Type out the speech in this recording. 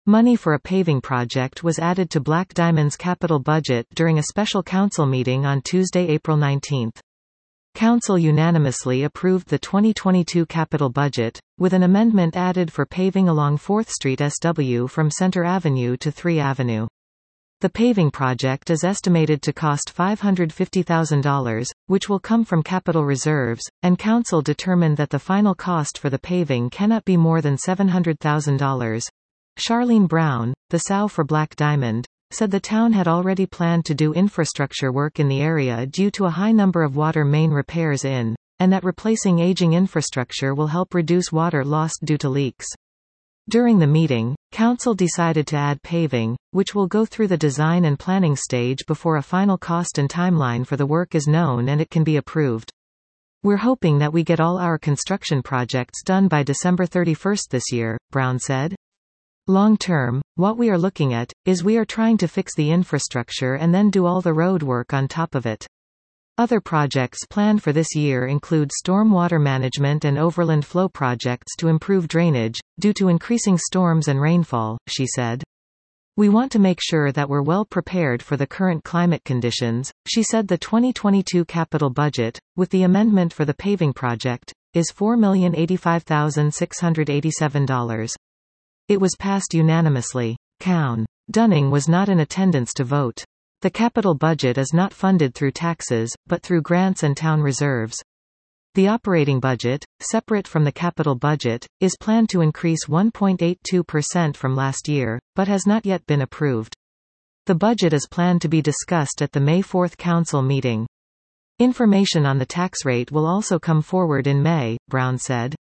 Money for a paving project was added to Black Diamond's capital budget during a special council meeting on Tuesday, April 19. Council unanimously approved the 2022 capital budget, with an amendment added for paving along 4th Street SW from Center Avenue to 3 Avenue. The paving project is estimated to cost $550,000, which will come from capital reserves, and Council determined that the final cost for the paving cannot be more than $700,000. Charlene Brown, the SOW for Black Diamond, said the town had already planned to do infrastructure work in the area due to a high number of water main repairs and that replacing aging infrastructure will help reduce water lost due to leaks. During the meeting, Council decided to add paving, which will go through the design and planning stage before a final cost and timeline for the work is known and it can be approved. We're hoping that we get all our construction projects done by December 31 this year, Brown said. Long term, what we are looking at, is we are trying to fix the infrastructure and then do all the road work on top of it. Other projects planned for this year include storm water management and overland flow projects to improve drainage, due to increasing storms and rainfall, she said. We want to make sure that we're well prepared for the current climate conditions, she said. The 2022 capital budget, with the amendment for the paving project, is $4,085,687. It was passed unanimously. Count. Dunning was not in attendance to vote. The capital budget is not funded through taxes, but through grants and town reserves. The operating budget, separate from the capital budget, is planned to increase 1.82% from last year, but has not yet been approved. The budget is planned to be discussed at the May 4 council meeting. Information on the tax rate will also come forward in May, Brown said.